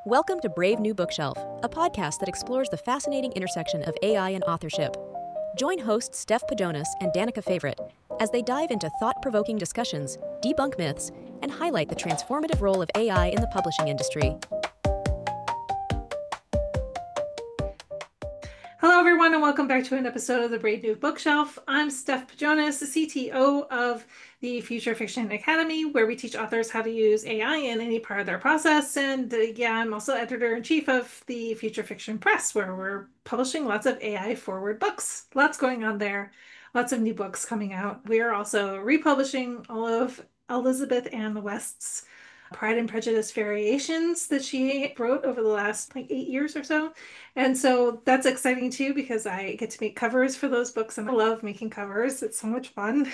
Welcome to Brave New Bookshelf, a podcast that explores the fascinating intersection of AI and authorship. Join hosts Steph Pajonas and Danica Favorite as they dive into thought-provoking discussions, debunk myths, and highlight the transformative role of AI in the publishing industry. Hello, everyone, and welcome back to an episode of the Brave New Bookshelf. I'm Steph Pajonas, the CTO of the Future Fiction Academy, where we teach authors how to use AI in any part of their process. And I'm also editor-in-chief of the Future Fiction Press, where we're publishing lots of AI-forward books. Lots going on there. Lots of new books coming out. We are also republishing all of Elizabeth Ann West's Pride and Prejudice variations that she wrote over the last 8 years or so. And so that's exciting too, because I get to make covers for those books and I love making covers. It's so much fun.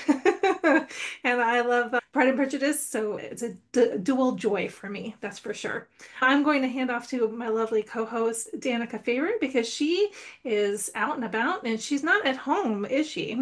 And I love Pride and Prejudice. So it's a dual joy for me, that's for sure. I'm going to hand off to my lovely co-host, Danica Favorite, because she is out and about and she's not at home, is she?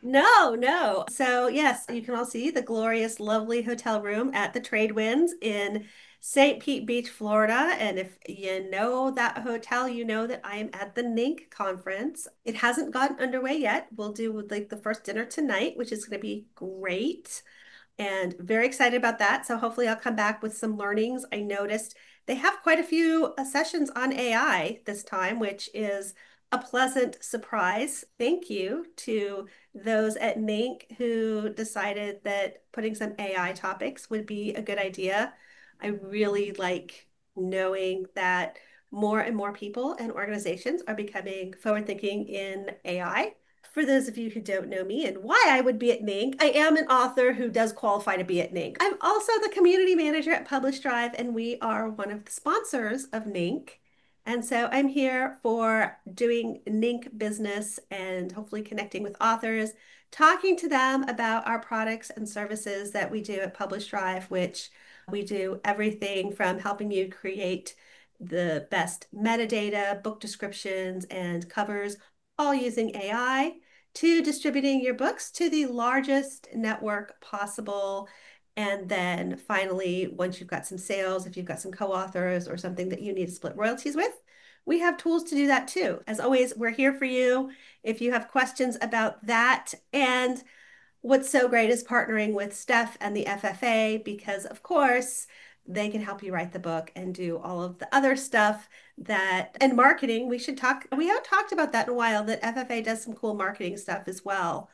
No. So, yes, you can all see the glorious, lovely hotel room at the Tradewinds in St. Pete Beach, Florida. And if you know that hotel, you know that I am at the NINC conference. It hasn't gotten underway yet. We'll do the first dinner tonight, which is going to be great. And very excited about that. So hopefully I'll come back with some learnings. I noticed they have quite a few sessions on AI this time, which is a pleasant surprise. Thank you to those at NINC who decided that putting some AI topics would be a good idea. I really like knowing that more and more people and organizations are becoming forward-thinking in AI. For those of you who don't know me and why I would be at NINC, I am an author who does qualify to be at NINC. I'm also the community manager at Publish Drive, and we are one of the sponsors of NINC. And so I'm here for doing NINC business and hopefully connecting with authors, talking to them about our products and services that we do at Publish Drive, which we do everything from helping you create the best metadata, book descriptions, and covers, all using AI, to distributing your books to the largest network possible. And then finally, once you've got some sales, if you've got some co-authors or something that you need to split royalties with, we have tools to do that too. As always, we're here for you if you have questions about that. And what's so great is partnering with Steph and the FFA, because of course they can help you write the book and do all of the other stuff and marketing. We haven't talked about that in a while, that FFA does some cool marketing stuff as well.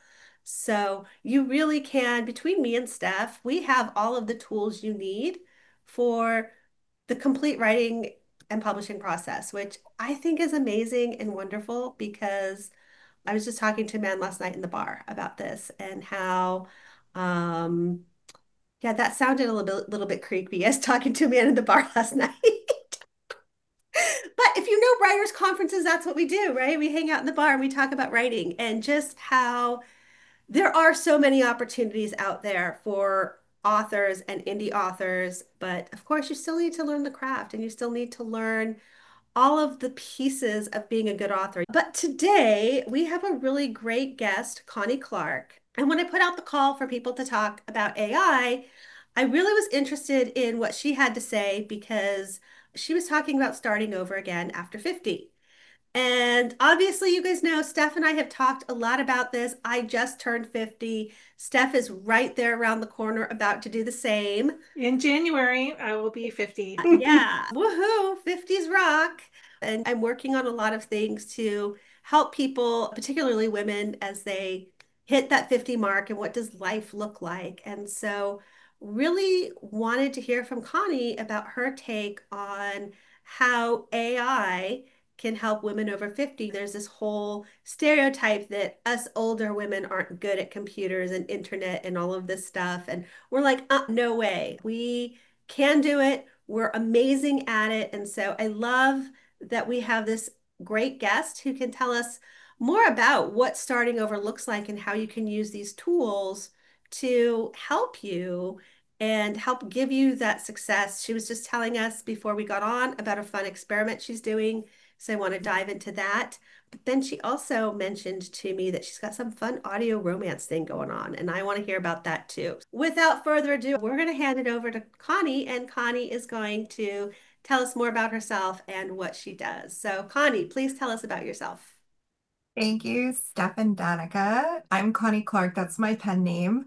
So you really can, between me and Steph, we have all of the tools you need for the complete writing and publishing process, which I think is amazing and wonderful, because I was just talking to a man last night in the bar about this and how, yeah, that sounded a little bit creepy as talking to a man in the bar last night. But if you know writers' conferences, that's what we do, right? We hang out in the bar and we talk about writing and just how there are so many opportunities out there for authors and indie authors. But of course, you still need to learn the craft and you still need to learn all of the pieces of being a good author. But today we have a really great guest, Connie Clark. And when I put out the call for people to talk about I really was interested in what she had to say, because she was talking about starting over again after 50. And obviously, you guys know Steph and I have talked a lot about this. I just turned 50. Steph is right there around the corner about to do the same. In January, I will be 50. Yeah, woohoo, 50s rock. And I'm working on a lot of things to help people, particularly women, as they hit that 50 mark and what does life look like. And so really wanted to hear from Connie about her take on how AI can help women over 50. There's this whole stereotype that us older women aren't good at computers and internet and all of this stuff. And we're like, no way. We can do it. We're amazing at it. And so I love that we have this great guest who can tell us more about what starting over looks like and how you can use these tools to help you and help give you that success. She was just telling us before we got on about a fun experiment she's doing. So I want to dive into that. But then she also mentioned to me that she's got some fun audio romance thing going on, and I want to hear about that too. Without further ado, we're going to hand it over to Connie, and Connie is going to tell us more about herself and what she does. So, Connie, please tell us about yourself. Thank you, Steph and Danica. I'm Connie Clark. That's my pen name.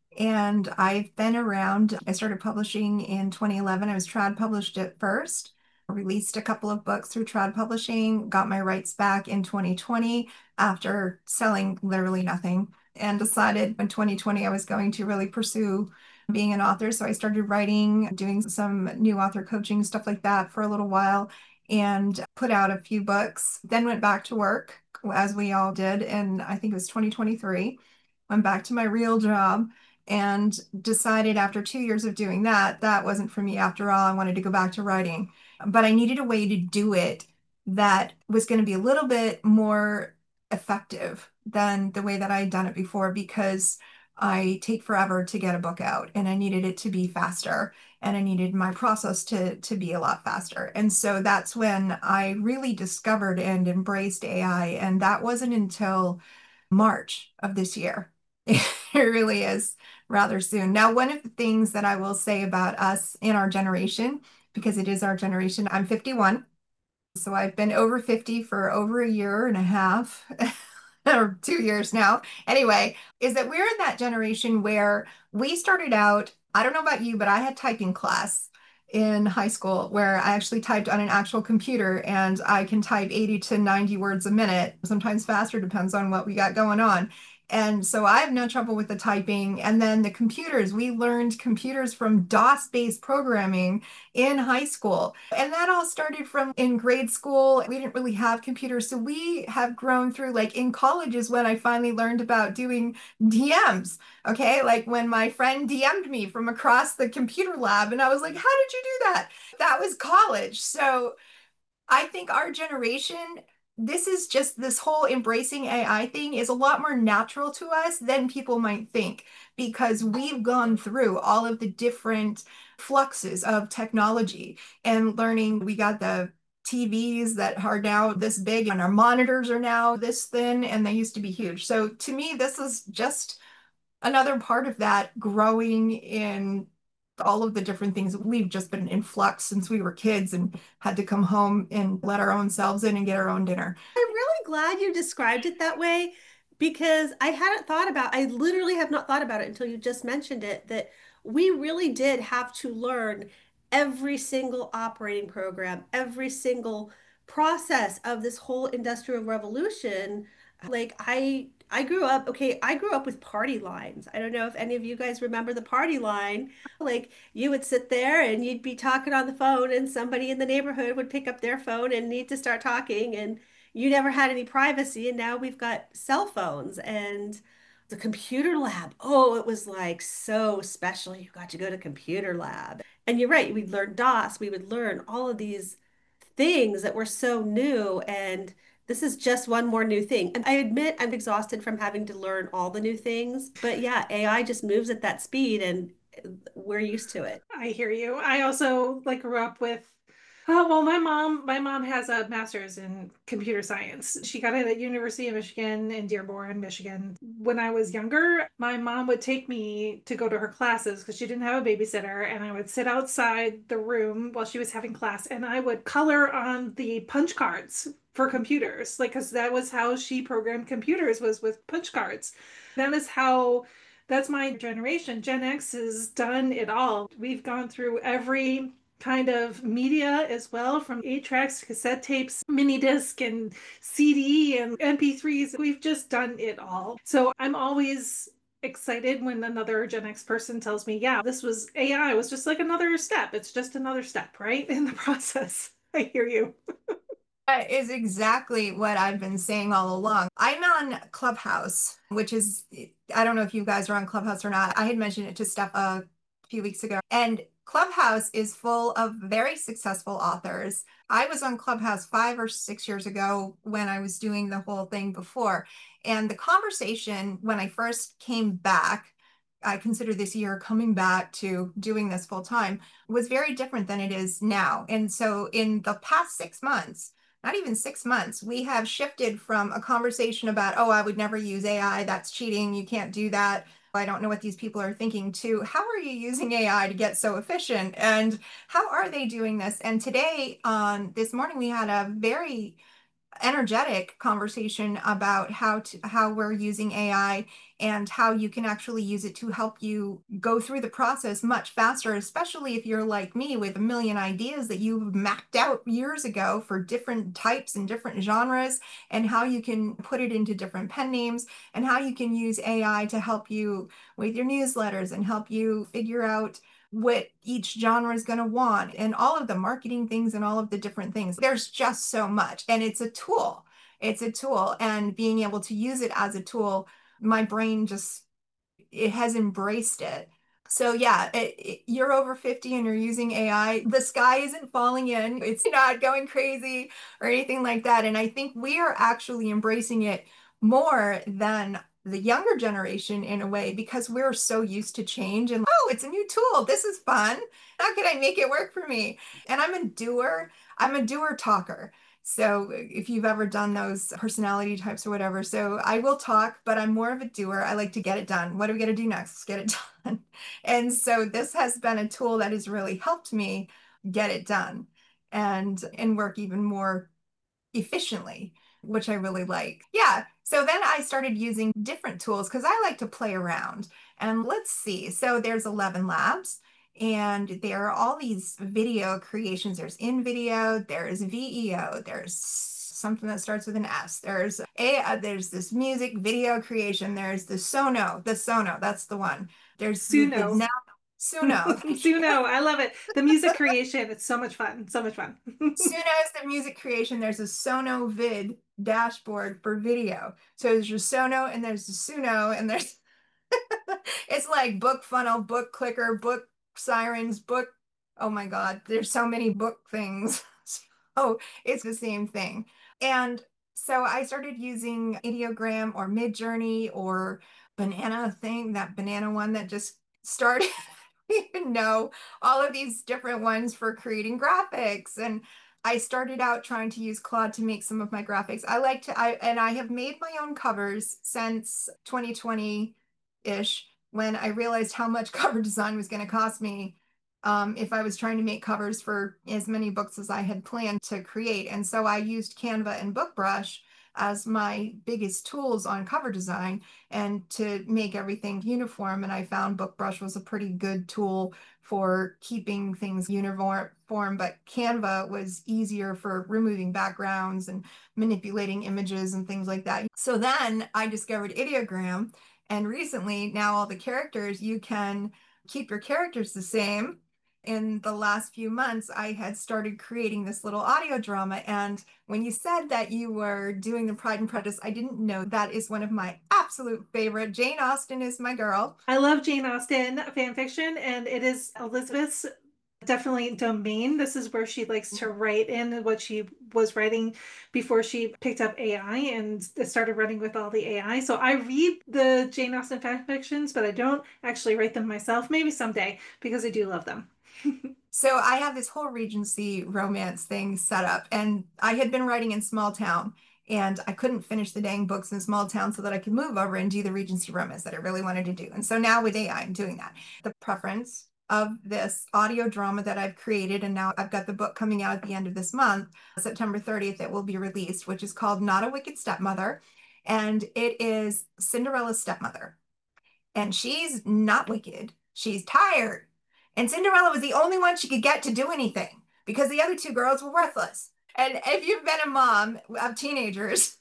And I've been around. I started publishing in 2011. I was trad published at first, released a couple of books through trad publishing, got my rights back in 2020 after selling literally nothing, and decided in 2020 I was going to really pursue being an author. So I started writing, doing some new author coaching, stuff like that for a little while, and put out a few books, then went back to work as we all did. And I think it was 2023, went back to my real job and decided after 2 years of doing that, that wasn't for me after all. I wanted to go back to writing, but I needed a way to do it that was going to be a little bit more effective than the way that I had done it before because I take forever to get a book out and I needed it to be faster and I needed my process to be a lot faster. And so that's when I really discovered and embraced AI. And that wasn't until March of this year. It really is rather soon. Now, one of the things that I will say about us in our generation, because it is our generation, I'm 51. So I've been over 50 for over a year and a half, or 2 years now. Anyway, is that we're in that generation where we started out, I don't know about you, but I had typing class in high school where I actually typed on an actual computer and I can type 80 to 90 words a minute, sometimes faster, depends on what we got going on. And so I have no trouble with the typing. And then the computers, we learned computers from DOS-based programming in high school. And that all started from in grade school. We didn't really have computers. So we have grown through, like in college is when I finally learned about doing DMs. Okay. Like when my friend DM'd me from across the computer lab, and I was like, how did you do that? That was college. So I think our generation, this is just this whole embracing AI thing is a lot more natural to us than people might think because we've gone through all of the different fluxes of technology and learning. We got the TVs that are now this big and our monitors are now this thin and they used to be huge. So to me, this is just another part of that growing in all of the different things. We've just been in flux since we were kids and had to come home and let our own selves in and get our own dinner. I'm really glad you described it that way because I literally have not thought about it until you just mentioned it, that we really did have to learn every single operating program, every single process of this whole industrial revolution. Like I grew up with party lines. I don't know if any of you guys remember the party line. Like you would sit there and you'd be talking on the phone and somebody in the neighborhood would pick up their phone and need to start talking and you never had any privacy, and now we've got cell phones and the computer lab. Oh, it was like so special. You got to go to computer lab. And you're right, we'd learn DOS, we would learn all of these things that were so new, and this is just one more new thing. And I admit I'm exhausted from having to learn all the new things, but yeah, AI just moves at that speed and we're used to it. I hear you. I also like grew up with well, my mom has a master's in computer science. She got it at University of Michigan in Dearborn, Michigan. When I was younger, my mom would take me to go to her classes because she didn't have a babysitter, and I would sit outside the room while she was having class, and I would color on the punch cards for computers, like because that was how she programmed computers was with punch cards. That is how that's my generation. Gen X has done it all. We've gone through every kind of media as well, from 8 tracks to cassette tapes, mini disc and CD and MP3s. We've just done it all. So I'm always excited when another Gen X person tells me, yeah, this was AI was just like another step. It's just another step, right? In the process. I hear you. That is exactly what I've been saying all along. I'm on Clubhouse, which is, I don't know if you guys are on Clubhouse or not. I had mentioned it to Steph a few weeks ago. And Clubhouse is full of very successful authors. I was on Clubhouse 5 or 6 years ago when I was doing the whole thing before. And the conversation when I first came back, I consider this year coming back to doing this full time, was very different than it is now. And so in the past 6 months, not even 6 months, we have shifted from a conversation about, oh, I would never use AI, that's cheating, you can't do that, I don't know what these people are thinking, to how are you using AI to get so efficient? And how are they doing this? And today, this morning, we had a very energetic conversation about how we're using AI and how you can actually use it to help you go through the process much faster, especially if you're like me with a million ideas that you've mapped out years ago for different types and different genres, and how you can put it into different pen names, and how you can use AI to help you with your newsletters and help you figure out what each genre is going to want, and all of the marketing things and all of the different things. There's just so much, and it's a tool. It's a tool, and being able to use it as a tool, my brain just, it has embraced it. So yeah, you're over 50 and you're using AI. The sky isn't falling in. It's not going crazy or anything like that. And I think we are actually embracing it more than the younger generation in a way, because we're so used to change and, oh, it's a new tool. This is fun. How can I make it work for me? And I'm a doer. I'm a doer talker. So if you've ever done those personality types or whatever, so I will talk, but I'm more of a doer. I like to get it done. What are we going to do next? Let's get it done. And so this has been a tool that has really helped me get it done and work even more efficiently, which I really like. Yeah. So then I started using different tools because I like to play around. And let's see. So there's 11 Labs, and there are all these video creations. There's InVideo, there's VEO, there's something that starts with an S. There's this music video creation. There's the Sono, that's the one. There's Suno. now Suno. Suno, I love it. The music creation, it's so much fun. So much fun. Suno is the music creation. There's a Sono Vid dashboard for video. So there's your Sono and there's the Suno, and there's it's like book funnel, book clicker, book sirens, book. Oh my God, there's so many book things. So it's the same thing. And so I started using Ideogram or Midjourney or that banana one that just started. Even know all of these different ones for creating graphics. And I started out trying to use Claude to make some of my graphics. I have made my own covers since 2020-ish, when I realized how much cover design was going to cost me if I was trying to make covers for as many books as I had planned to create. And so I used Canva and BookBrush as my biggest tools on cover design and to make everything uniform. And I found BookBrush was a pretty good tool for keeping things uniform, but Canva was easier for removing backgrounds and manipulating images and things like that. So then I discovered Ideogram, and recently now all the characters, you can keep your characters the same. In the last few months, I had started creating this little audio drama. And when you said that you were doing the Pride and Prejudice, I didn't know that is one of my absolute favorite. Jane Austen is my girl. I love Jane Austen fan fiction, and it is Elizabeth's definitely domain. This is where she likes to write in what she was writing before she picked up AI and started running with all the AI. So I read the Jane Austen fan fictions, but I don't actually write them myself. Maybe someday, because I do love them. So I have this whole Regency romance thing set up, and I had been writing in small town, and I couldn't finish the dang books in small town so that I could move over and do the Regency romance that I really wanted to do. And so now with AI, I'm doing that. The preference of this audio drama that I've created, and now I've got the book coming out at the end of this month, September 30th, it will be released, which is called Not a Wicked Stepmother. And it is Cinderella's stepmother. And she's not wicked. She's tired. And Cinderella was the only one she could get to do anything because the other two girls were worthless. And if you've been a mom of teenagers,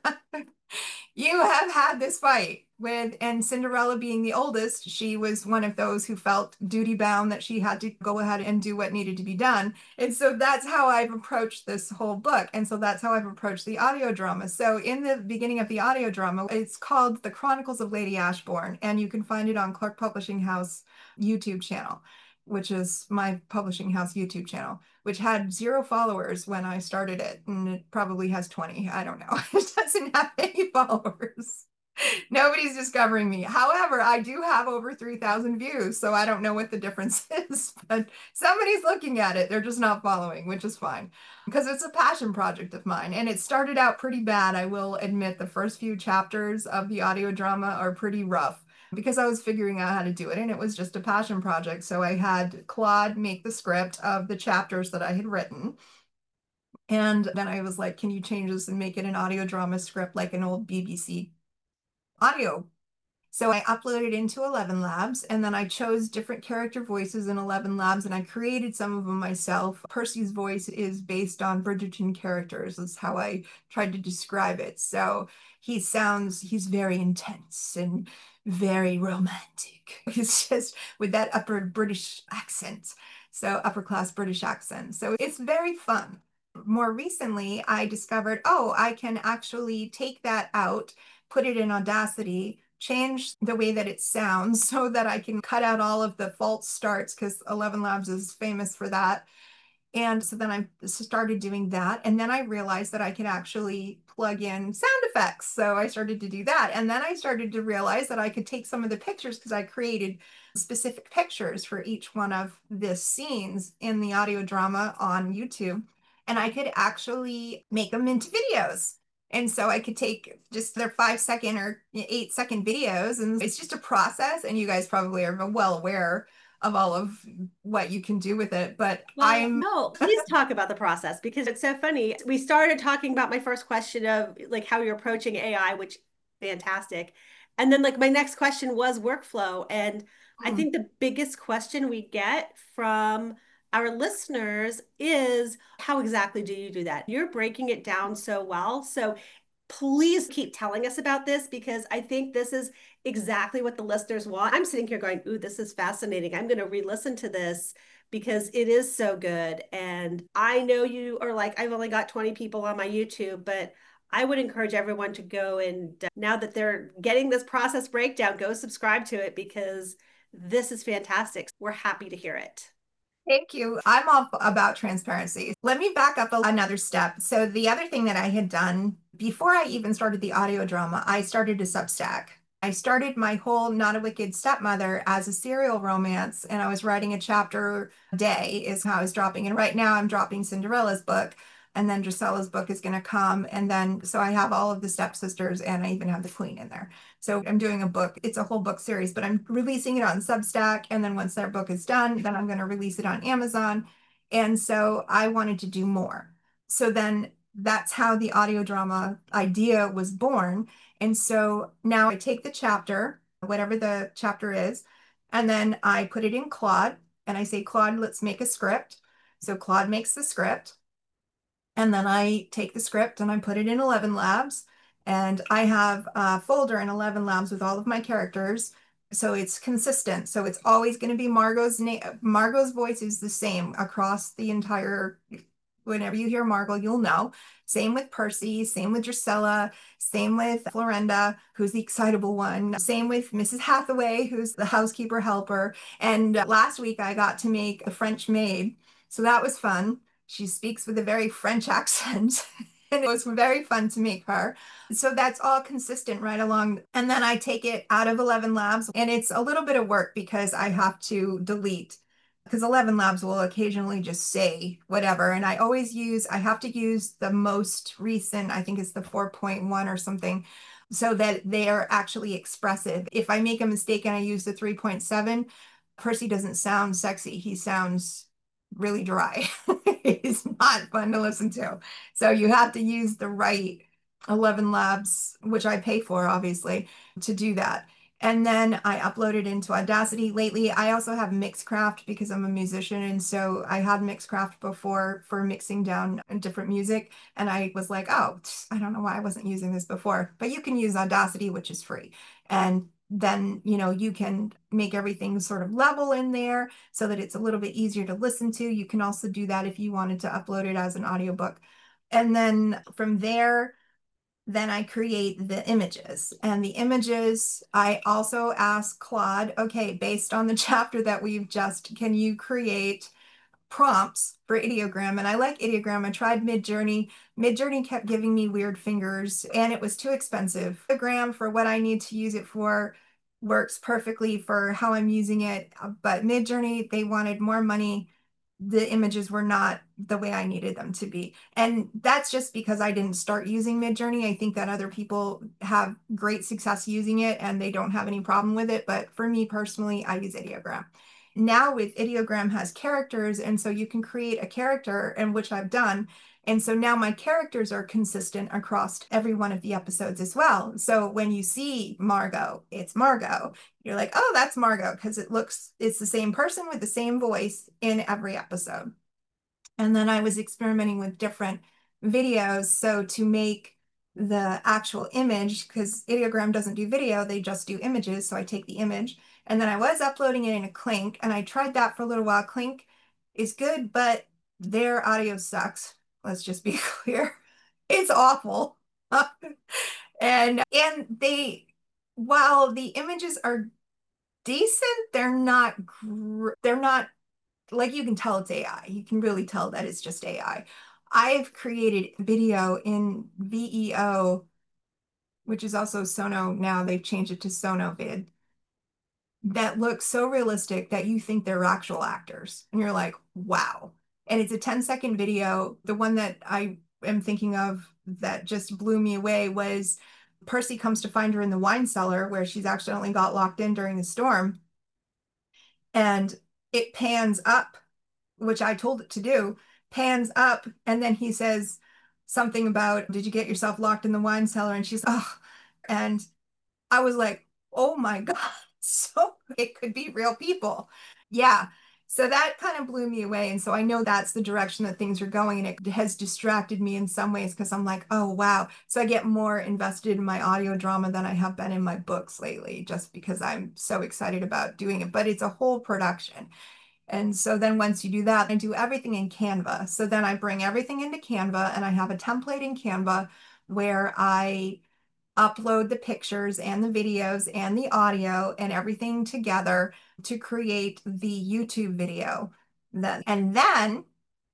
you have had this fight with, and Cinderella being the oldest, she was one of those who felt duty bound that she had to go ahead and do what needed to be done. And so that's how I've approached this whole book. And so that's how I've approached the audio drama. So in the beginning of the audio drama, it's called The Chronicles of Lady Ashbourne, and you can find it on Clark Publishing House YouTube channel, which is my publishing house YouTube channel, which had 0 followers when I started it. And it probably has 20. I don't know. It doesn't have any followers. Nobody's discovering me. However, I do have over 3,000 views, so I don't know what the difference is, but somebody's looking at it. They're just not following, which is fine because it's a passion project of mine. And it started out pretty bad. I will admit the first few chapters of the audio drama are pretty rough. because I was figuring out how to do it and it was just a passion project. So I had Claude make the script of the chapters that I had written. And then I was like, can you change this and make it an audio drama script like an old BBC audio? So I uploaded into 11 Labs and then I chose different character voices in 11 Labs and I created some of them myself. Percy's voice is based on Bridgerton characters, is how I tried to describe it. So he's very intense and very romantic. It's just with that upper British accent. So upper class British accent. So it's very fun. More recently, I discovered, oh, I can actually take that out, put it in Audacity, change the way that it sounds so that I can cut out all of the false starts because 11 Labs is famous for that. And so then I started doing that. And then I realized that I could actually plug in sound effects. So I started to do that. And then I started to realize that I could take some of the pictures because I created specific pictures for each one of the scenes in the audio drama on YouTube. And I could actually make them into videos. And so I could take just their 5 second or 8 second videos. And it's just a process. And you guys probably are well aware of all of what you can do with it. But Well, no, please talk about the process because it's so funny. We started talking about my first question of like how you're approaching AI, which fantastic. And then like my next question was workflow. And I think the biggest question we get from our listeners is how exactly do you do that? You're breaking it down so well. So please keep telling us about this because I think this is exactly what the listeners want. I'm sitting here going, ooh, this is fascinating. I'm going to re-listen to this because it is so good. And I know you are like, I've only got 20 people on my YouTube, but I would encourage everyone to go and now that they're getting this process breakdown, go subscribe to it because this is fantastic. We're happy to hear it. Thank you. I'm all about transparency. Let me back up another step. So the other thing that I had done before I even started the audio drama, I started a Substack. I started my whole Not a Wicked Stepmother as a serial romance, and I was writing a chapter a day is how I was dropping. And right now I'm dropping Cinderella's book, and then Drusilla's book is going to come. And then, so I have all of the stepsisters, and I even have the queen in there. So I'm doing a book. It's a whole book series, but I'm releasing it on Substack. And then once their book is done, then I'm going to release it on Amazon. And so I wanted to do more. So then that's how the audio drama idea was born. And so now I take the chapter, whatever the chapter is, and then I put it in Claude and I say, Claude, let's make a script. So Claude makes the script. And then I take the script and I put it in 11 Labs. And I have a folder in 11 Labs with all of my characters. So it's consistent. So it's always going to be Margot's name. Margot's voice is the same across the entire. Whenever you hear Margot, you'll know. Same with Percy, same with Drusilla, same with Florinda, who's the excitable one. Same with Mrs. Hathaway, who's the housekeeper helper. And last week I got to make a French maid. So that was fun. She speaks with a very French accent. And it was very fun to make her. So that's all consistent right along. And then I take it out of 11 Labs. And it's a little bit of work because I have to delete because 11 Labs will occasionally just say whatever. And I have to use the most recent, I think it's the 4.1 or something, so that they are actually expressive. If I make a mistake and I use the 3.7, Percy doesn't sound sexy. He sounds really dry. It's not fun to listen to. So you have to use the right 11 Labs, which I pay for, obviously, to do that. And then I upload it into Audacity. Lately, I also have Mixcraft because I'm a musician. And so I had Mixcraft before for mixing down different music. And I was like, oh, I don't know why I wasn't using this before. But you can use Audacity, which is free. And then, you can make everything sort of level in there so that it's a little bit easier to listen to. You can also do that if you wanted to upload it as an audiobook. And then from there, then I create the images. And the images, I also ask Claude, okay, based on the chapter that can you create prompts for ideogram? And I like ideogram. I tried Midjourney. Midjourney kept giving me weird fingers and it was too expensive. Ideogram for what I need to use it for works perfectly for how I'm using it. But Midjourney, they wanted more money the images were not the way I needed them to be. And that's just because I didn't start using Midjourney. I think that other people have great success using it and they don't have any problem with it. But for me personally, I use Ideogram. Now with Ideogram has characters, and so you can create a character, and which I've done. And so now my characters are consistent across every one of the episodes as well. So when you see Margot, it's Margot. You're like, oh, that's Margot, because it's the same person with the same voice in every episode. And then I was experimenting with different videos. So to make the actual image, because Ideogram doesn't do video, they just do images. So I take the image and then I was uploading it in a Klink, and I tried that for a little while. Klink is good, but their audio sucks. Let's just be clear. It's awful. And they, while the images are decent, they're not like, you can tell it's AI. You can really tell that it's just AI. I've created video in VEO, which is also Sono now. They've changed it to SonoVid, that looks so realistic that you think they're actual actors. And you're like, wow. And it's a 10-second video. The one that I am thinking of that just blew me away was Percy comes to find her in the wine cellar where she's accidentally got locked in during the storm. And it pans up, which I told it to do, pans up, and then he says something about, did you get yourself locked in the wine cellar? And she's, oh, and I was like, oh my God, so it could be real people. Yeah. So that kind of blew me away. And so I know that's the direction that things are going. And it has distracted me in some ways because I'm like, oh, wow. So I get more invested in my audio drama than I have been in my books lately, just because I'm so excited about doing it. But it's a whole production. And so then once you do that, I do everything in Canva. So then I bring everything into Canva and I have a template in Canva where I upload the pictures and the videos and the audio and everything together to create the YouTube video. And then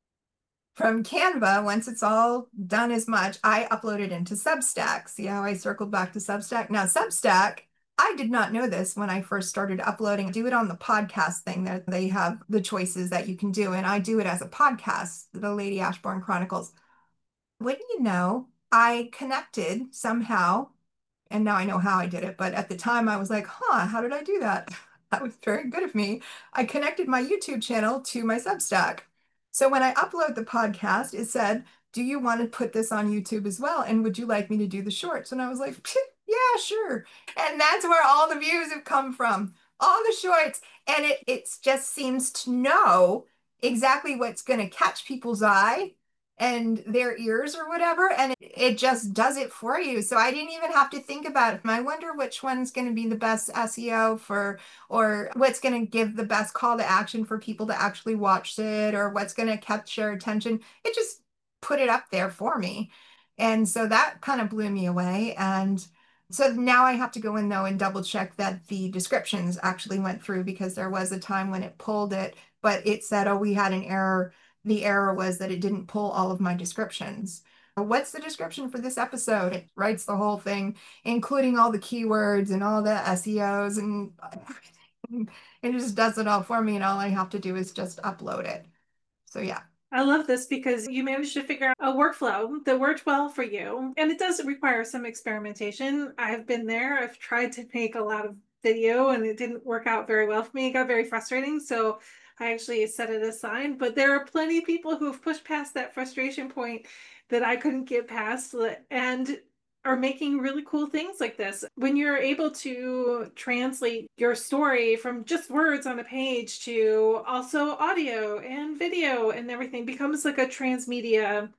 from Canva, once it's all done as much, I upload it into Substack. See how I circled back to Substack? Now, Substack, I did not know this when I first started uploading. Do it on the podcast thing that they have the choices that you can do. And I do it as a podcast, the Lady Ashbourne Chronicles. Wouldn't you know, I connected somehow, and now I know how I did it, but at the time I was like, huh, how did I do that? That was very good of me. I connected my YouTube channel to my Substack. So when I upload the podcast, it said, do you want to put this on YouTube as well? And would you like me to do the shorts? And I was like, yeah, sure. And that's where all the views have come from, all the shorts. And it just seems to know exactly what's going to catch people's eye and their ears or whatever, and it just does it for you. So I didn't even have to think about it. I wonder which one's going to be the best SEO for, or what's going to give the best call to action for people to actually watch it, or what's going to catch their attention. It just put it up there for me. And so that kind of blew me away. And so now I have to go in though and double check that the descriptions actually went through, because there was a time when it pulled it, but it said, oh, we had an error. The error was that it didn't pull all of my descriptions. What's the description for this episode? It writes the whole thing, including all the keywords and all the SEOs and everything. It just does it all for me, and all I have to do is just upload it. So yeah. I love this because you managed to figure out a workflow that worked well for you. And it does require some experimentation. I've been there. I've tried to make a lot of video and it didn't work out very well for me. It got very frustrating. So I actually set it aside. But there are plenty of people who have pushed past that frustration point that I couldn't get past and are making really cool things like this. When you're able to translate your story from just words on a page to also audio and video and everything, becomes like a transmedia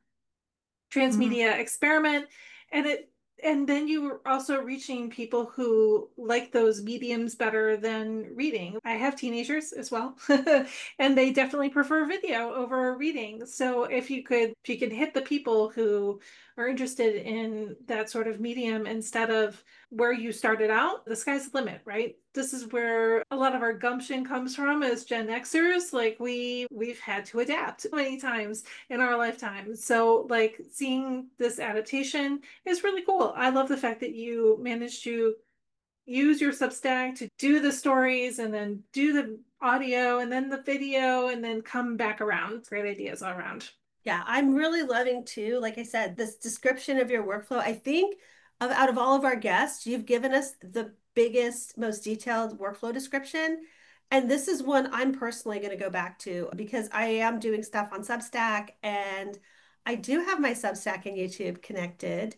experiment. And then you are also reaching people who like those mediums better than reading. I have teenagers as well, and they definitely prefer video over reading. So if you could hit the people who are interested in that sort of medium instead of where you started out, the sky's the limit, right? This is where a lot of our gumption comes from as Gen Xers. Like we've had to adapt many times in our lifetime. So like seeing this adaptation is really cool. I love the fact that you managed to use your Substack to do the stories and then do the audio and then the video and then come back around. Great ideas all around. Yeah, I'm really loving too, like I said, this description of your workflow. I think out of all of our guests, you've given us the biggest, most detailed workflow description. And this is one I'm personally going to go back to because I am doing stuff on Substack and I do have my Substack and YouTube connected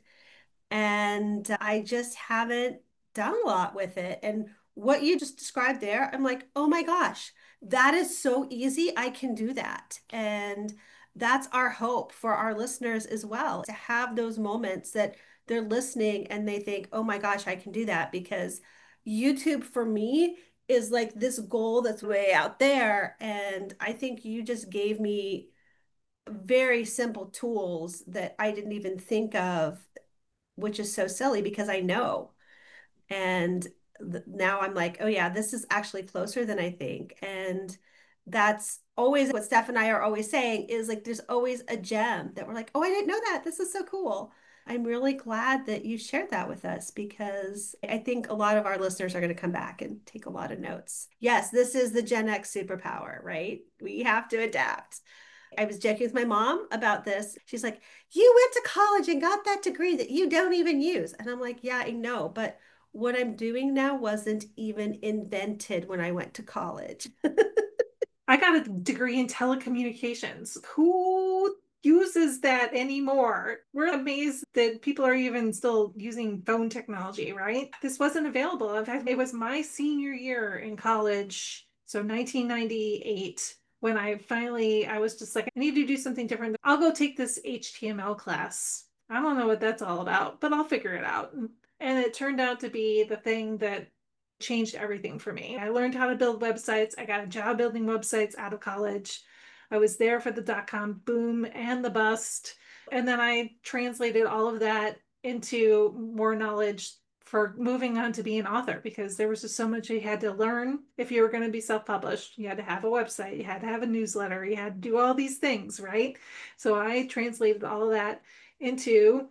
and I just haven't done a lot with it. And what you just described there, I'm like, oh my gosh, that is so easy. I can do that. And that's our hope for our listeners as well, to have those moments that they're listening and they think, oh my gosh, I can do that. Because YouTube for me is like this goal that's way out there. And I think you just gave me very simple tools that I didn't even think of, which is so silly because I know. And now I'm like, oh yeah, this is actually closer than I think. And that's always what Steph and I are always saying is like, there's always a gem that we're like, oh, I didn't know that. This is so cool. I'm really glad that you shared that with us because I think a lot of our listeners are going to come back and take a lot of notes. Yes, this is the Gen X superpower, right? We have to adapt. I was joking with my mom about this. She's like, you went to college and got that degree that you don't even use. And I'm like, yeah, I know, but what I'm doing now wasn't even invented when I went to college. I got a degree in telecommunications. Who uses that anymore? We're amazed that people are even still using phone technology, right? This wasn't available. In fact, it was my senior year in college, so 1998, when I was just like, I need to do something different. I'll go take this HTML class. I don't know what that's all about, but I'll figure it out. And it turned out to be the thing that changed everything for me. I learned how to build websites. I got a job building websites out of college. I was there for the dot-com boom and the bust. And then I translated all of that into more knowledge for moving on to be an author because there was just so much you had to learn if you were going to be self-published. You had to have a website, you had to have a newsletter, you had to do all these things, right? So I translated all of that into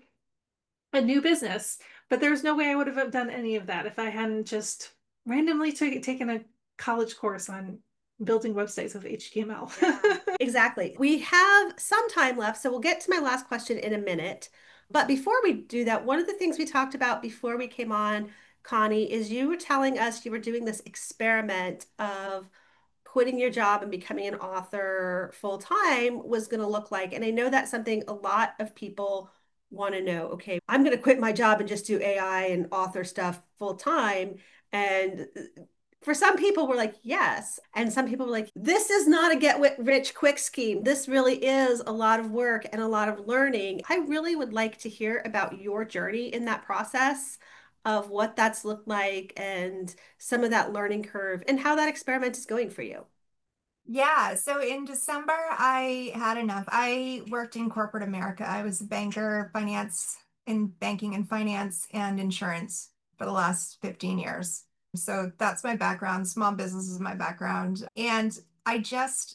a new business. But there's no way I would have done any of that if I hadn't just randomly taken a college course on building websites with HTML. Yeah, exactly. We have some time left, so we'll get to my last question in a minute. But before we do that, one of the things we talked about before we came on, Connie, is you were telling us you were doing this experiment of quitting your job and becoming an author full time was going to look like. And I know that's something a lot of people want to know. Okay, I'm going to quit my job and just do AI and author stuff full time. And for some people, we're like, yes. And some people were like, this is not a get rich quick scheme. This really is a lot of work and a lot of learning. I really would like to hear about your journey in that process of what that's looked like and some of that learning curve and how that experiment is going for you. Yeah, so in December, I had enough. I worked in corporate America. I was a banker, finance, in banking and finance and insurance for the last 15 years. So that's my background. Small business is my background. And I just,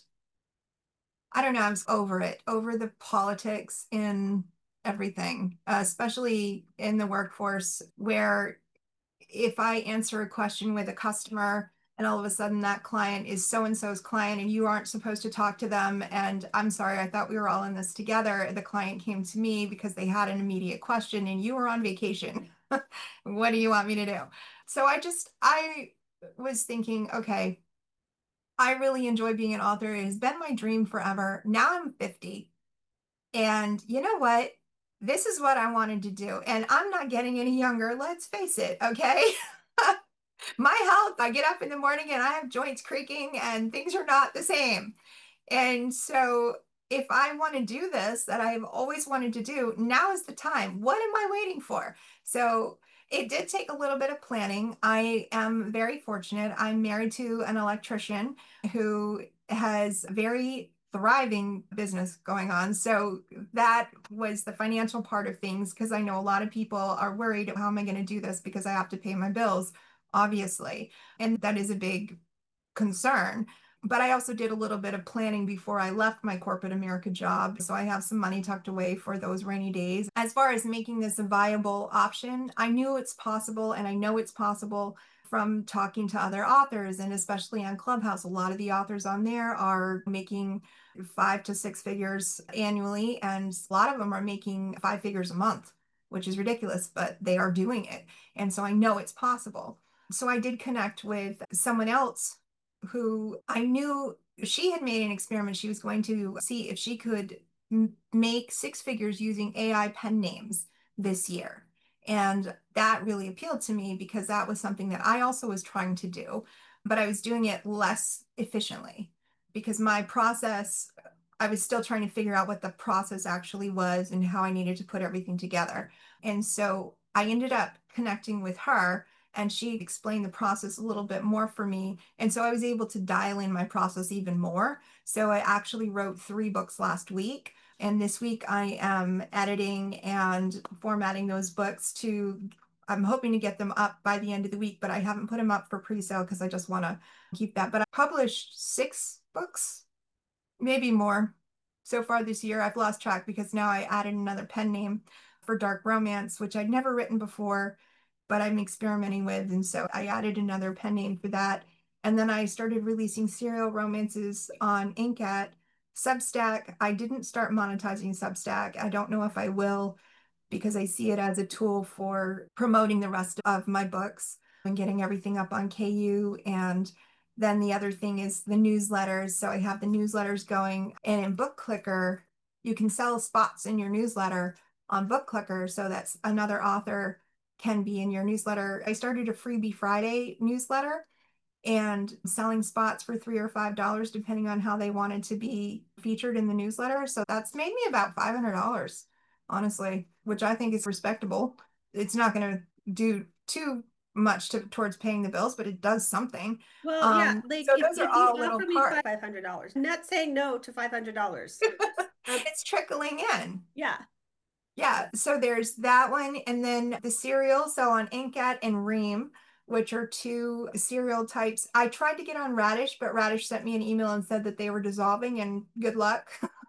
I don't know, I was over it, over the politics in everything, especially in the workforce, where if I answer a question with a customer and all of a sudden that client is so and so's client and you aren't supposed to talk to them, and I'm sorry, I thought we were all in this together. The client came to me because they had an immediate question and you were on vacation. What do you want me to do? So I was thinking, okay, I really enjoy being an author. It has been my dream forever. Now I'm 50. And you know what? This is what I wanted to do. And I'm not getting any younger. Let's face it. Okay. My health, I get up in the morning and I have joints creaking and things are not the same. And so if I want to do this that I've always wanted to do, now is the time. What am I waiting for? So it did take a little bit of planning. I am very fortunate. I'm married to an electrician who has very thriving business going on. So that was the financial part of things because I know a lot of people are worried, how am I going to do this because I have to pay my bills, obviously. And that is a big concern. But I also did a little bit of planning before I left my corporate America job. So I have some money tucked away for those rainy days. As far as making this a viable option, I knew it's possible and I know it's possible from talking to other authors, and especially on Clubhouse. A lot of the authors on there are making 5 to 6 figures annually, and a lot of them are making 5 figures a month, which is ridiculous, but they are doing it. And so I know it's possible. So I did connect with someone else who I knew she had made an experiment. She was going to see if she could make 6 figures using AI pen names this year. And that really appealed to me because that was something that I also was trying to do, but I was doing it less efficiently because my process, I was still trying to figure out what the process actually was and how I needed to put everything together. And so I ended up connecting with her and she explained the process a little bit more for me. And so I was able to dial in my process even more. So I actually wrote 3 books last week. And this week I am editing and formatting those books I'm hoping to get them up by the end of the week, but I haven't put them up for pre-sale because I just want to keep that. But I published 6 books, maybe more so far this year. I've lost track because now I added another pen name for dark romance, which I'd never written before, but I'm experimenting with. And so I added another pen name for that. And then I started releasing serial romances on Inkat. Substack, I didn't start monetizing Substack. I don't know if I will because I see it as a tool for promoting the rest of my books and getting everything up on KU. And then the other thing is the newsletters. So I have the newsletters going, and in BookClicker, you can sell spots in your newsletter on BookClicker so that another author can be in your newsletter. I started a Freebie Friday newsletter and selling spots for $3 or $5, depending on how they wanted to be featured in the newsletter. So that's made me about $500, honestly, which I think is respectable. It's not going to do too much towards paying the bills, but it does something. Well, yeah, like So if, those are if you all little offer me parts. $500, I'm not saying no to $500. It's trickling in. Yeah. Yeah, so there's that one, and then the cereal. So on Inkat and Ream, which are 2 cereal types. I tried to get on Radish, but Radish sent me an email and said that they were dissolving, and good luck.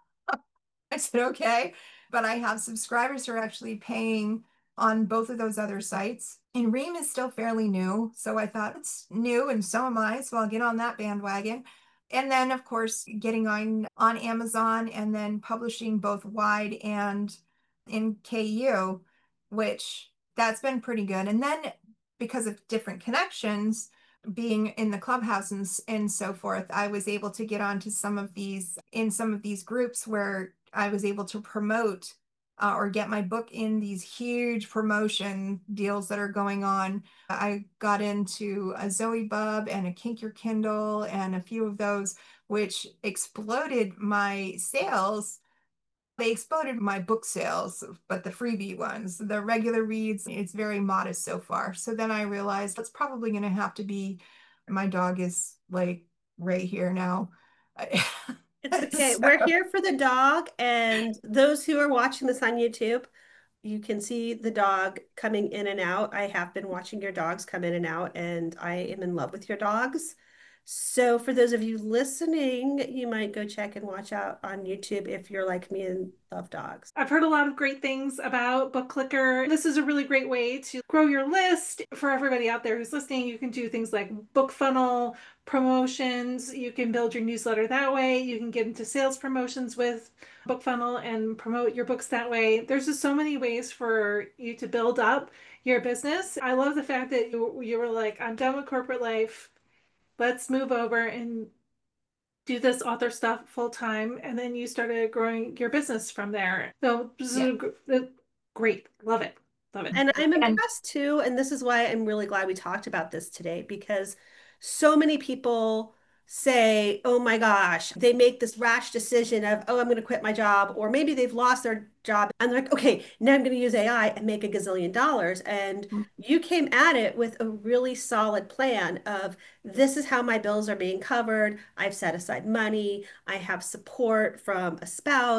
I said, okay. But I have subscribers who are actually paying on both of those other sites. And Ream is still fairly new. So I thought it's new and so am I. So I'll get on that bandwagon. And then, of course, getting on Amazon and then publishing both wide and in KU, which that's been pretty good. And then because of different connections, being in the clubhouse and so forth, I was able to get onto some of these groups where I was able to promote or get my book in these huge promotion deals that are going on. I got into a Zoe Bub and a Kink Your Kindle and a few of those, which exploded my sales. They exploded my book sales, but the freebie ones, the regular reads, it's very modest so far. So then I realized it's probably going to have to be, my dog is like right here now. It's okay. So, We're here for the dog, and those who are watching this on YouTube, you can see the dog coming in and out. I have been watching your dogs come in and out, and I am in love with your dogs. So for those of you listening, you might go check and watch out on YouTube if you're like me and love dogs. I've heard a lot of great things about BookClicker. This is a really great way to grow your list. For everybody out there who's listening, you can do things like BookFunnel promotions. You can build your newsletter that way. You can get into sales promotions with BookFunnel and promote your books that way. There's just so many ways for you to build up your business. I love the fact that you were like, I'm done with corporate life. Let's move over and do this author stuff full time. And then you started growing your business from there. So this yeah. is great. Love it. Love it. And I'm And impressed too, and this is why I'm really glad we talked about this today, because so many people say, oh my gosh, they make this rash decision of, oh, I'm going to quit my job, or maybe they've lost their job and they're like, okay, now I'm going to use AI and make $1 gazillion. And you came at it with a really solid plan of this is how my bills are being covered. I've set aside money, I have support from a spouse.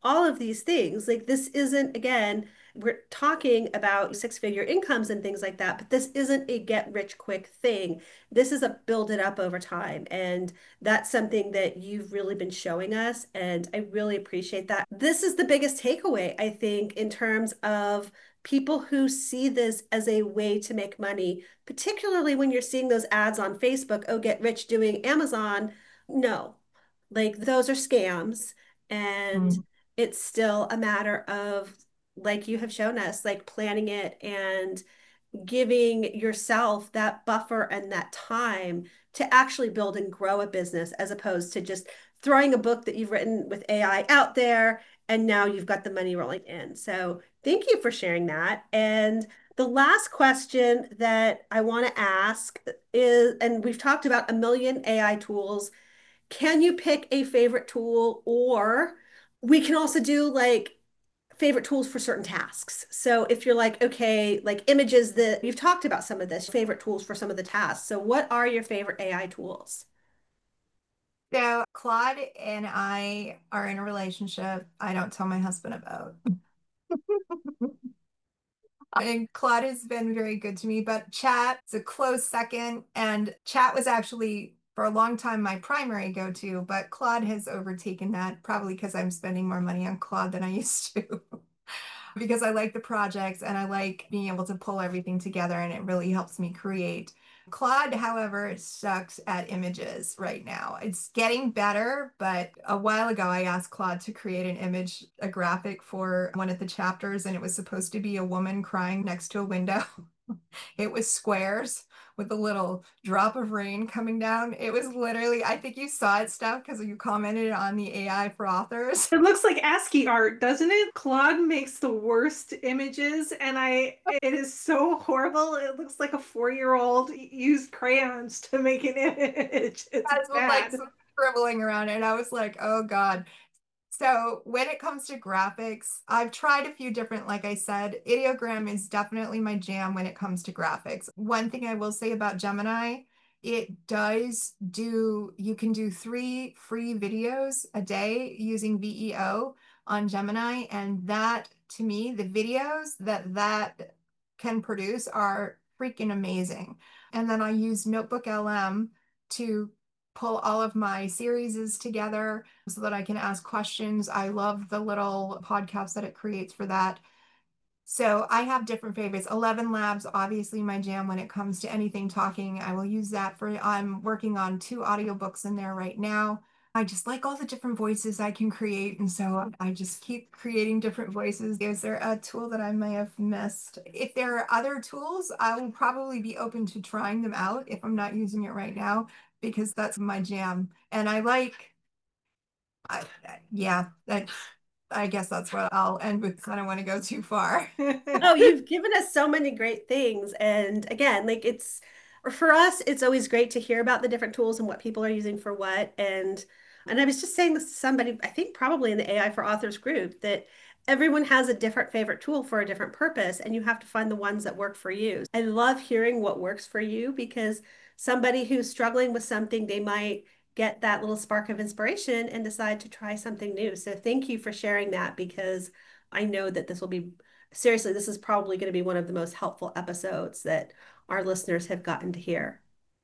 all of these things. Like this isn't, again, we're talking about six-figure incomes and things like that, but this isn't a get rich quick thing. This is a build it up over time. And that's something that you've really been showing us. And I really appreciate that. This is the biggest takeaway, I think, in terms of people who see this as a way to make money, particularly when you're seeing those ads on Facebook, oh, get rich doing Amazon. No, like those are scams. And Mm. it's still a matter of, like you have shown us, like planning it and giving yourself that buffer and that time to actually build and grow a business as opposed to just throwing a book that you've written with AI out there and now you've got the money rolling in. So thank you for sharing that. And the last question that I want to ask is, and we've talked about a million AI tools. Can you pick a favorite tool, or we can also do like favorite tools for certain tasks. So if you're like, okay, like images that you've talked about some of this, favorite tools for some of the tasks. So what are your favorite AI tools? So Claude and I are in a relationship I don't tell my husband about. And Claude has been very good to me, but Chat is a close second. And Chat was actually for a long time my primary go-to, but Claude has overtaken that, probably because I'm spending more money on Claude than I used to. Because I like the projects and I like being able to pull everything together and it really helps me create. Claude, however, sucks at images right now. It's getting better, but a while ago I asked Claude to create an image, a graphic for one of the chapters, and it was supposed to be a woman crying next to a window. It was squares with a little drop of rain coming down. It was literally, I think you saw it, Steph, because you commented on the AI for authors. It looks like ASCII art, doesn't it? Claude makes the worst images, and it is so horrible. It looks like a 4-year-old used crayons to make an image. It's Guys with like bad. some scribbling around it. And I was like, oh God. So when it comes to graphics, I've tried a few different, like I said, Ideogram is definitely my jam when it comes to graphics. One thing I will say about Gemini, it does do, you can do 3 free videos a day using VEO on Gemini. And that, to me, the videos that can produce are freaking amazing. And then I use Notebook LM to pull all of my series together so that I can ask questions. I love the little podcast that it creates for that. So I have different favorites. 11 Labs, obviously my jam when it comes to anything talking. I will use that for, I'm working on 2 audiobooks in there right now. I just like all the different voices I can create. And so I just keep creating different voices. Is there a tool that I may have missed? If there are other tools, I will probably be open to trying them out if I'm not using it right now, because that's my jam. And I like, I, yeah, I guess that's what I'll end with. I don't want to go too far. Oh, you've given us so many great things. And again, like it's for us, it's always great to hear about the different tools and what people are using for what. And I was just saying this to somebody, I think probably in the AI for Authors group, that everyone has a different favorite tool for a different purpose, and you have to find the ones that work for you. I love hearing what works for you because somebody who's struggling with something, they might get that little spark of inspiration and decide to try something new. So thank you for sharing that because I know that this will be seriously, this is probably going to be one of the most helpful episodes that our listeners have gotten to hear.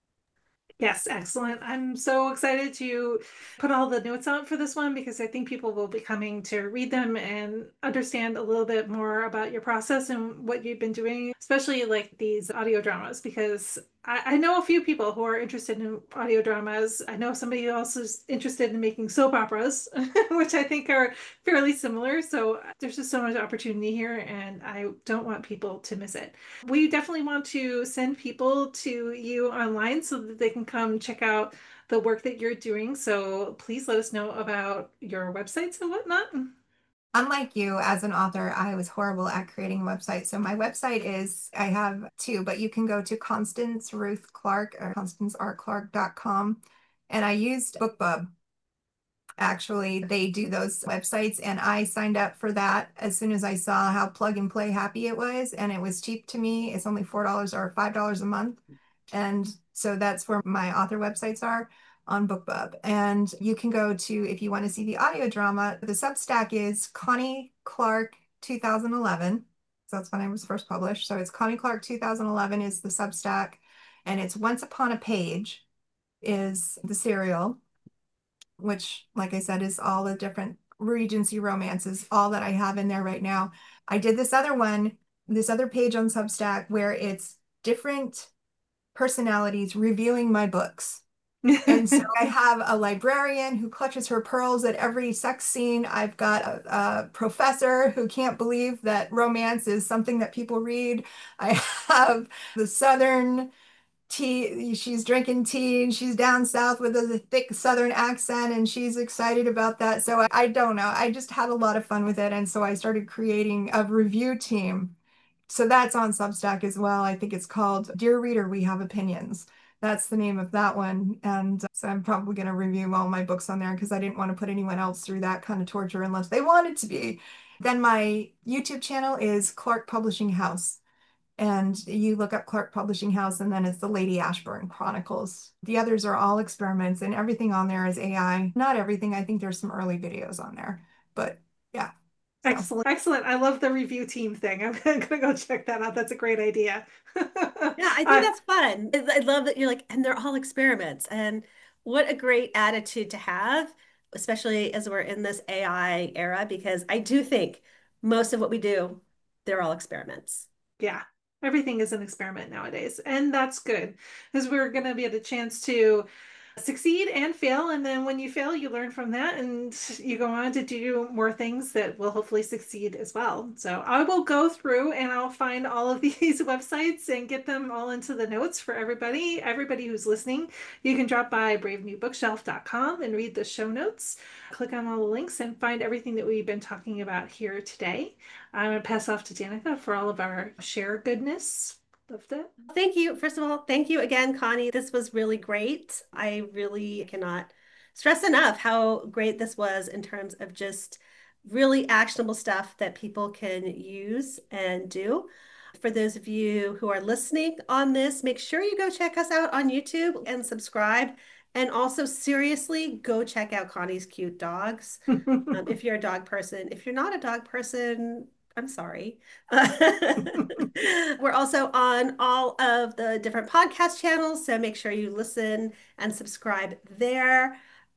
Yes, excellent. I'm so excited to put all the notes out for this one because I think people will be coming to read them and understand a little bit more about your process and what you've been doing, especially like these audio dramas, because I know a few people who are interested in audio dramas. I know somebody else is interested in making soap operas, which I think are fairly similar. So there's just so much opportunity here, and I don't want people to miss it. We definitely want to send people to you online so that they can come check out the work that you're doing. So please let us know about your websites and whatnot. Unlike you, as an author, I was horrible at creating websites. So my website is, I have 2, but you can go to Constance Ruth Clark or constancerclark.com. And I used BookBub. Actually, they do those websites, and I signed up for that as soon as I saw how plug and play happy it was, and it was cheap to me. It's only $4 or $5 a month. And so that's where my author websites are. on BookBub. And you can go to, if you want to see the audio drama, the Substack is Connie Clark 2011. So that's when I was first published. So it's Connie Clark 2011 is the Substack, and it's Once Upon a Page is the serial, which, like I said, is all the different Regency romances, all that I have in there right now. I did this other one, this other page on Substack where it's different personalities reviewing my books. And so I have a librarian who clutches her pearls at every sex scene. I've got a professor who can't believe that romance is something that people read. I have the Southern tea. She's drinking tea and she's down south with a thick Southern accent and she's excited about that. So I don't know. I just had a lot of fun with it. And so I started creating a review team. So that's on Substack as well. I think it's called Dear Reader, We Have Opinions. That's the name of that one. And so I'm probably going to review all my books on there because I didn't want to put anyone else through that kind of torture unless they wanted to be. Then my YouTube channel is Clark Publishing House. And you look up Clark Publishing House, and then it's the Lady Ashburn Chronicles. The others are all experiments, and everything on there is AI. Not everything. I think there's some early videos on there. But yeah. So. Excellent. Excellent. I love the review team thing. I'm going to go check that out. That's a great idea. Yeah, I think that's fun. I love that you're like, and they're all experiments. And what a great attitude to have, especially as we're in this AI era, because I do think most of what we do, they're all experiments. Yeah. Everything is an experiment nowadays. And that's good because we're going to get a chance to succeed and fail. And then when you fail, you learn from that and you go on to do more things that will hopefully succeed as well. So I will go through and I'll find all of these websites and get them all into the notes for everybody who's listening. You can drop by bravenewbookshelf.com and read the show notes, click on all the links and find everything that we've been talking about here today. I'm going to pass off to Danica for all of our share goodness. Loved it. Thank you. First of all, thank you again, Connie. This was really great. I really cannot stress enough how great this was in terms of just really actionable stuff that people can use and do. For those of you who are listening on this, make sure you go check us out on YouTube and subscribe. And also, seriously, go check out Connie's cute dogs. If you're a dog person. If you're not a dog person, I'm sorry. We're also on all of the different podcast channels, so make sure you listen and subscribe there.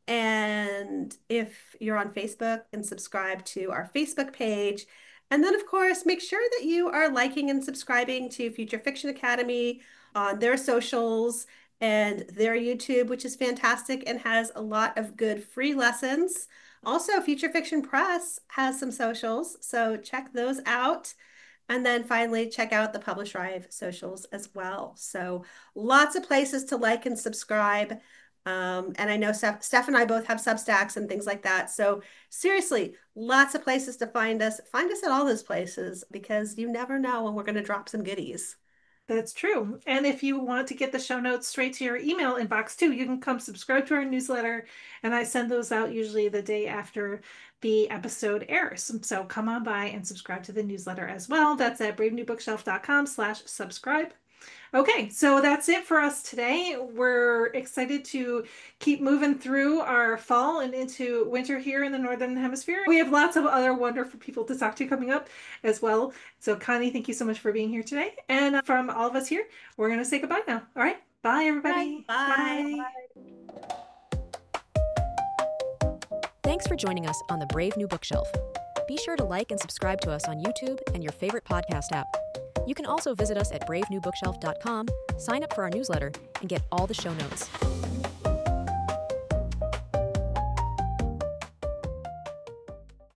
And if you're on Facebook, and subscribe to our Facebook page. And then, of course, make sure that you are liking and subscribing to Future Fiction Academy on their socials and their YouTube, which is fantastic and has a lot of good free lessons. Also, Future Fiction Press has some socials, so check those out. And then finally, check out the Publish Thrive socials as well. So lots of places to like and subscribe. And I know Steph and I both have Substacks and things like that. So seriously, lots of places to find us. Find us at all those places because you never know when we're going to drop some goodies. That's true. And if you want to get the show notes straight to your email inbox too, you can come subscribe to our newsletter. And I send those out usually the day after the episode airs. So come on by and subscribe to the newsletter as well. That's at bravenewbookshelf.com/subscribe. Okay, so that's it for us today. We're excited to keep moving through our fall and into winter here in the Northern Hemisphere. We have lots of other wonderful people to talk to coming up as well. So Connie, thank you so much for being here today. And from all of us here, we're going to say goodbye now. All right, bye everybody. Bye. Bye. Thanks for joining us on the Brave New Bookshelf. Be sure to like and subscribe to us on YouTube and your favorite podcast app. You can also visit us at bravenewbookshelf.com, sign up for our newsletter, and get all the show notes.